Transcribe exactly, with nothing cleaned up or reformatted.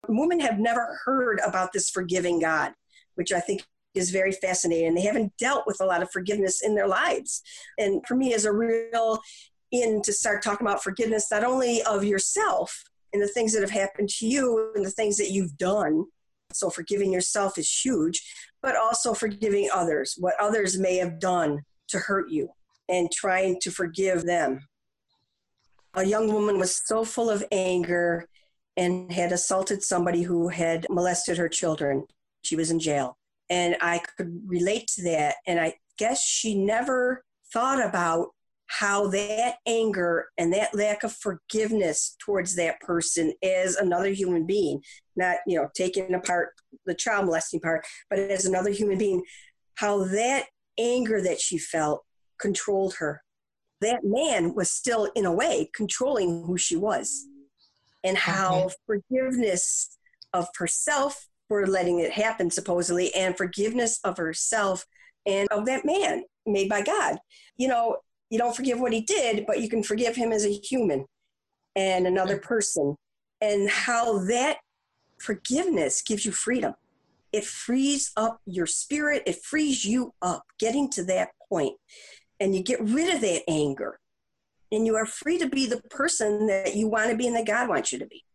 Women have never heard about this forgiving God, which I think is very fascinating. They haven't dealt with a lot of forgiveness in their lives. And for me, as a real in to start talking about forgiveness, not only of yourself and the things that have happened to you and the things that you've done. So forgiving yourself is huge, but also forgiving others, what others may have done to hurt you and trying to forgive them. A young woman was so full of anger and had assaulted somebody who had molested her children. She was in jail. And I could relate to that. And I guess she never thought about how that anger and that lack of forgiveness towards that person as another human being, not, you know, taking apart the child molesting part, but as another human being, how that anger that she felt controlled her. That man was still, in a way, controlling who she was. And how mm-hmm. forgiveness of herself for letting it happen, supposedly, and forgiveness of herself and of that man made by God. You know, you don't forgive what he did, but you can forgive him as a human and another person. And how that forgiveness gives you freedom. It frees up your spirit. It frees you up, getting to that point. And you get rid of that anger. And you are free to be the person that you want to be and that God wants you to be.